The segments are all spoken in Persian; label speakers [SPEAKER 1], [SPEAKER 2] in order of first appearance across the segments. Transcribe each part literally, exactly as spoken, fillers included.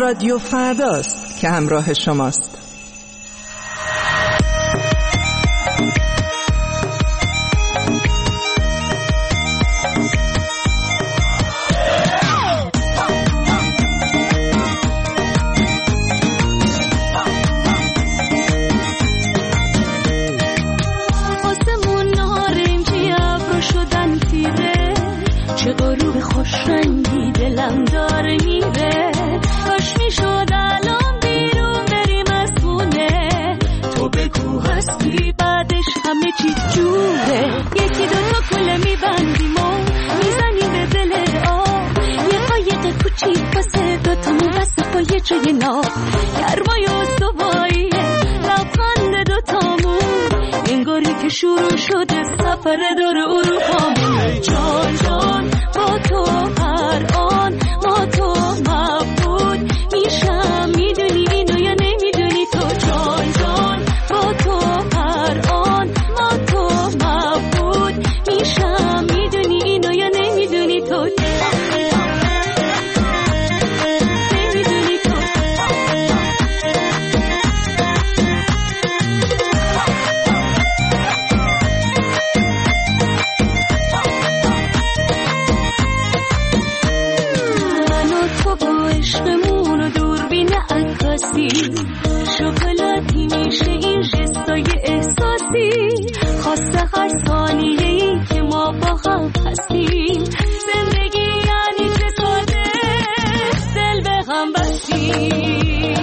[SPEAKER 1] رادیو فرداست که همراه شماست.
[SPEAKER 2] گرمای استواییه لبخند دوتامون انگاری که شروع شده سفر دور اروپامون. جان جان با تو هر آن ما تو مبود میشم، میدونی اینو یا نمیدونی تو؟ جان جان با تو هر آن ما تو مبود میشم، میدونی اینو یا نمیدونی تو؟ شکلاتی میشه این جستای احساسی، خواسته هر ثانیه‌ای که ما با هم هستیم. زندگی یعنی چه ساده دل به هم بستیم.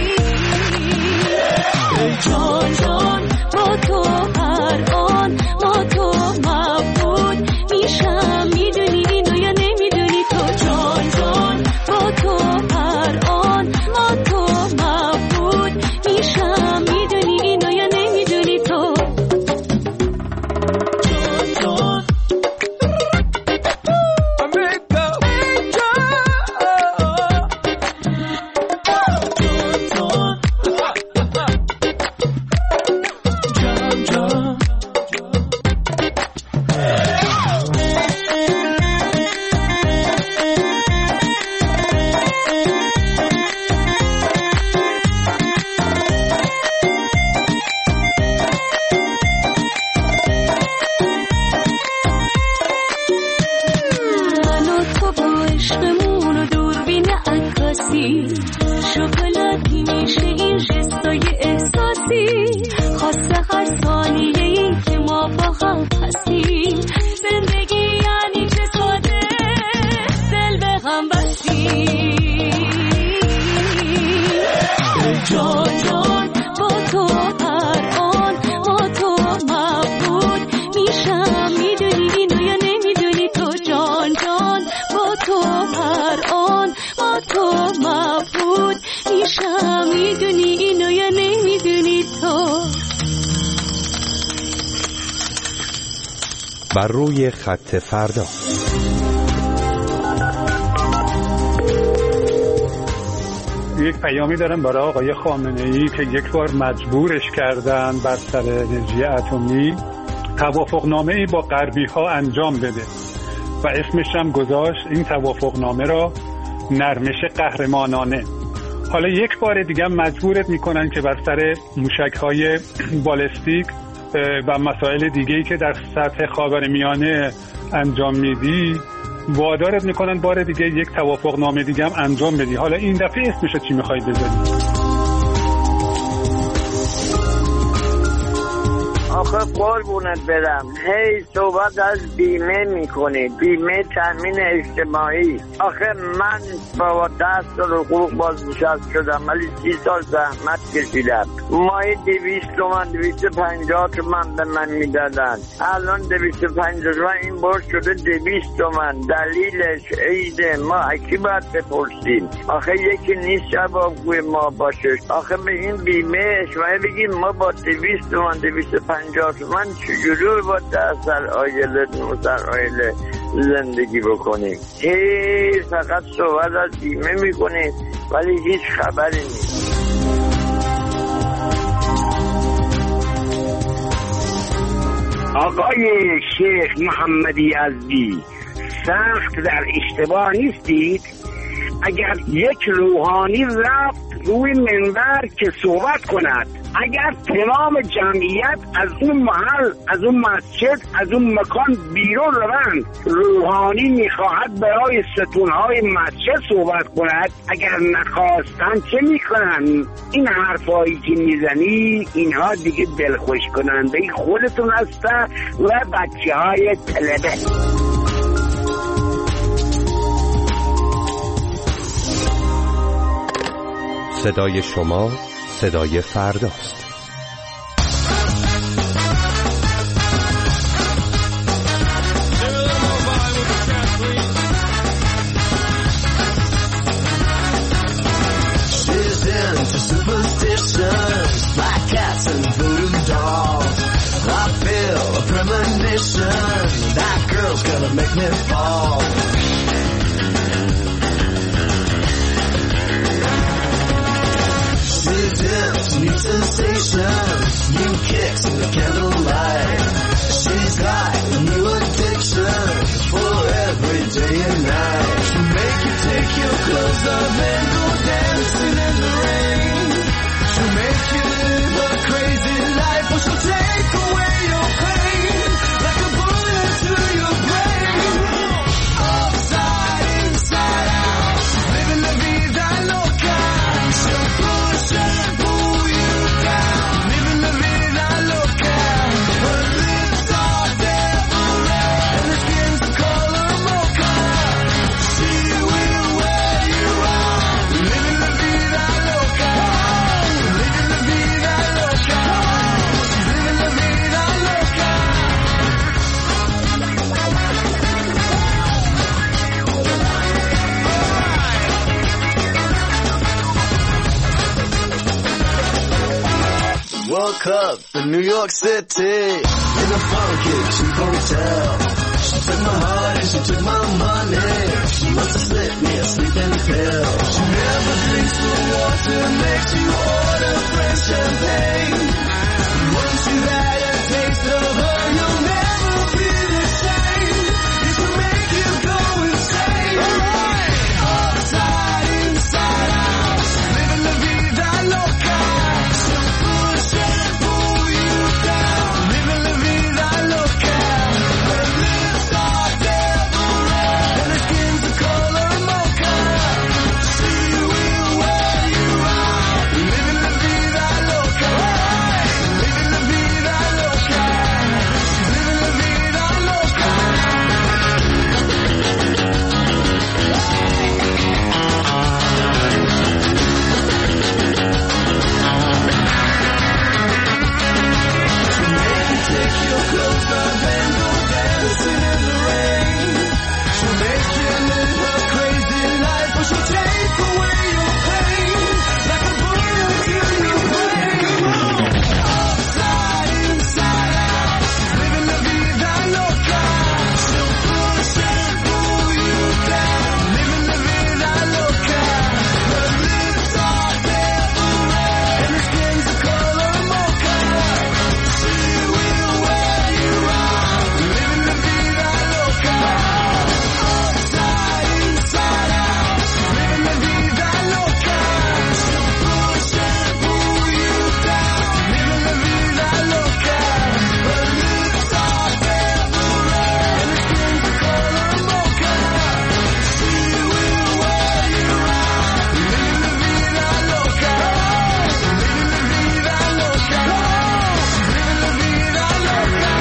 [SPEAKER 2] جان جان با تو هر آن ما تو مبود میشم، میدونی اینو یا نمیدونی تو؟ جان جان با تو هر آن ما تو مبود میشم، میدونی اینو یا نمیدونی تو؟ جان شکلاتی میشه این جستای احساسی، خواسته هر ثانیه‌ای که ما با هم هستیم. زندگی یعنی چه ساده دل به هم بستیم. جان جان با تو هر آن ما تو مبود میشم، میدونی اینو یا نمیدونی تو؟ جان جان با تو هر آن ما تو مبود میشم، میدونی اینو یا نمیدونی تو؟
[SPEAKER 3] بر روی خط فردا.
[SPEAKER 4] یک پیامی دارم برای آقای خامنه‌ای که یک بار مجبورش کردن بر سر انرژی اتمی توافقنامه‌ای با غربی‌ها انجام بده و اسمش هم گذاشت این توافقنامه را نرمش قهرمانانه. حالا یک بار دیگه مجبورت میکنن که بر سر موشک‌های بالستیک و مسائل دیگه‌ای که در سطح خاورمیانه انجام میدی وادارت میکنن بار دیگه یک توافقنامه دیگه هم انجام بدی. حالا این دفعه اسمش چی میخوای بذاری؟
[SPEAKER 5] آخه قربونت برم هی صحبت از بیمه میکنی، بیمه تامین اجتماعی. آخه من با دست و حقوق بازنشسته شدم ولی سی سال زحمت کشیدم. ماهی دویست تومن دویست پنجاه تومن به من میدادن، الان دویست پنجاه تومن این برش شده دویست تومن. دلیلش عیده ما اکی باید بپرسیم؟ آخه یکی نیست جوابگوی ما باشه. آخه به این بیمه شما بگیم ما با دویست تومن دویست پنجاه تومن چجوری با ده سر آیله نو سر آیله زندگی بکنیم؟ هی فقط صحبت از بیمه میکنیم ولی هیچ خبری نیست.
[SPEAKER 6] آقای شیخ محمدی یزدی سخت در اشتباه نیستید؟ اگر یک روحانی رفت روی منبر که صحبت کند، اگر تمام جمعیت از اون محل، از اون مسجد، از اون مکان بیرون روند، روحانی میخواهد برای ستونهای مسجد صحبت کند، اگر نخواستن چه میکنن؟ این حرفایی که میزنی اینها دیگه دلخوش کننده خودتون هسته و بچه های طلبه.
[SPEAKER 3] صدای شما صدای فرداست.
[SPEAKER 7] She's into superstitions, black cats and voodoo dolls. I feel a premonition, that girl's gonna make me fall. New sensations, new kicks in the candlelight. She's got new addictions for every day and night. She'll make you take your clothes off and go dancing in the rain. She'll make you live a crazy life, or she'll take away your pain like a bullet to your brain. Upside, inside out, she's living la vida loca. She'll push and pull you down, living la vida loca. Her lips are devil red and her skin's the color mocha. She will wear you out, living la vida loca, living la vida loca. She's living la vida loca. Woke up in New York City in a funky cheap hotel. She took my heart and she took my money. She must have slipped me a sleeping pill. She never drinks the water, makes you order French champagne. Once you've had a taste of her, you'll never be the same. It should make you go insane. Alright, upside, inside out, she's living la vida loca. She'll push and pull you down, living la vida loca. Her lips are devil red and her skin's the color mocha. She will wear you out, living la vida loca, living la vida loca. She's living la vida loca. She'll make you take your clothes off and go dancing in the rain. She'll make you live a crazy life, or she'll take away your pain like a bullet to your brain. Upside, inside out, she's living la vida loca. She'll push and pull you down, living la vida loca. Her lips are devil red and her skin's the color mocha. She will wear you out, living la vida loca. Upside, inside out, she's living la vida loca. She'll push and pull you down, living la vida loca. Her lips are devil red and her skin's the color mocha. She will wear you out, living la vida loca, living la vida loca. She's living la vida loca.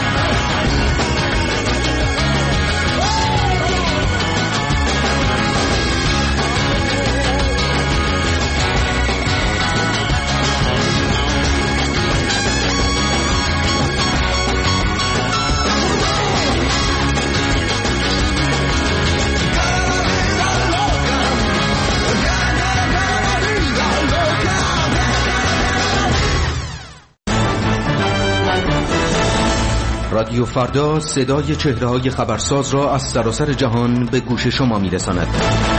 [SPEAKER 8] رادیو فردا صدای چهره‌های خبرساز را از سراسر جهان به گوش شما می‌رساند.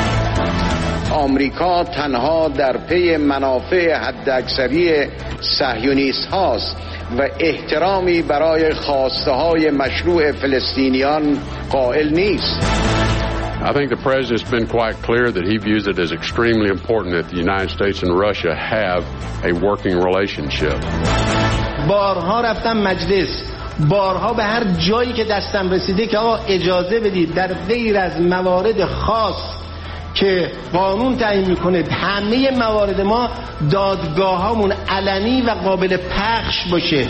[SPEAKER 9] آمریکا تنها در پی منافع حداکثری صهیونیست هاست و احترامی برای خواسته های مشروع فلسطینیان قائل نیست.
[SPEAKER 10] I think the president's been quite clear that he views it as extremely important that the United States and Russia have a working relationship.
[SPEAKER 11] بارها رفتم مجلس، بارها به هر جایی که دستم رسیده که آقا اجازه بدید در غیر از موارد خاص که قانون تعیین میکنه همه موارد ما دادگاهامون علنی و قابل پخش باشه.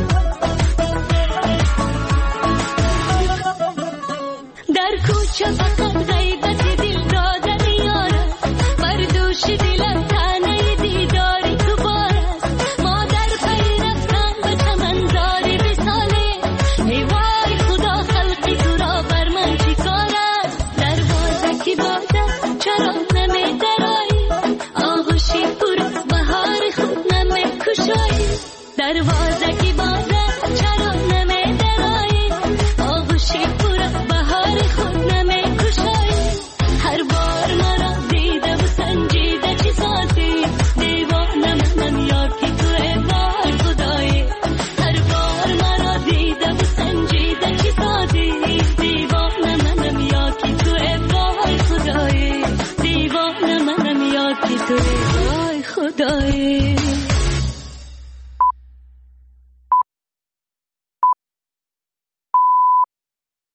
[SPEAKER 2] در کوچه